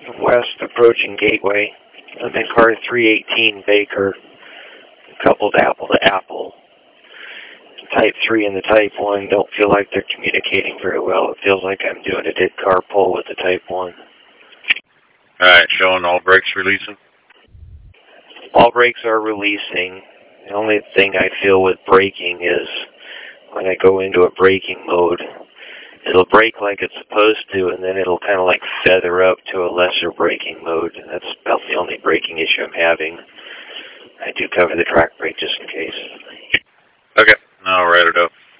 west approaching Gateway. I'm in car 318 Baker, coupled apple to apple. Type 3 and the Type 1 don't feel like they're communicating very well. It feels like I'm doing a dead carpool with the Type 1. Alright, showing all brakes releasing? All brakes are releasing. The only thing I feel with braking is when I go into a braking mode, it'll brake like it's supposed to, and then it'll kind of like feather up to a lesser braking mode. That's about the only braking issue I'm having. I do cover the track brake just in case. Okay, I'll write it up.